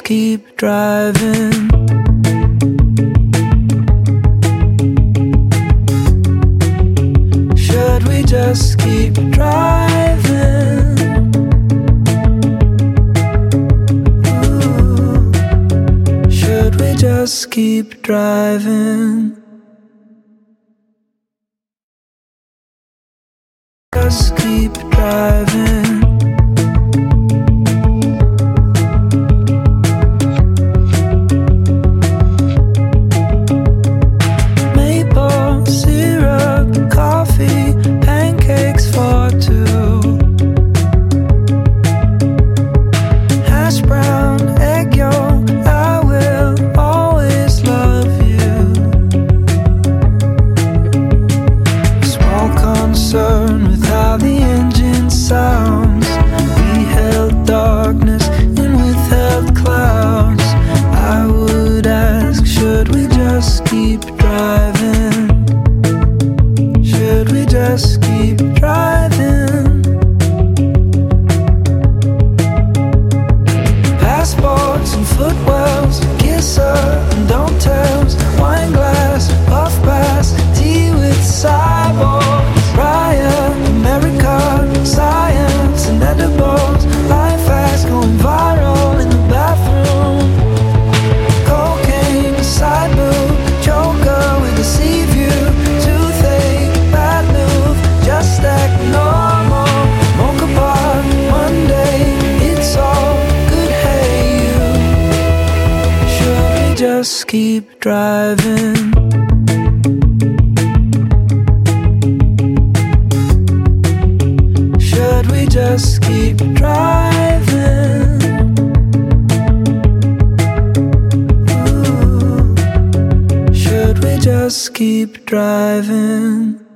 just keep driving? Should we just keep driving? Ooh. Should we just keep driving? Just keep driving. Maple syrup, coffee, pancakes for two. Hash brown, egg yolk, I will always love you. Small concern with how the engine sounds. We held darkness and withheld clouds. I would ask, should we just keep driving? Should we just keep driving? Passports and footwells, kisser and don't tells, wine glass, puff pass, tea with cyborgs. Riot, America, science and edibles. Life fast, going viral in the bathroom. Cocaine, side boob, joker with a sea view. Toothache, bad move, just act normal. Mocha bar, Monday, it's all good, hey you. Should we just keep driving? Should we just keep driving? Ooh. Should we just keep driving?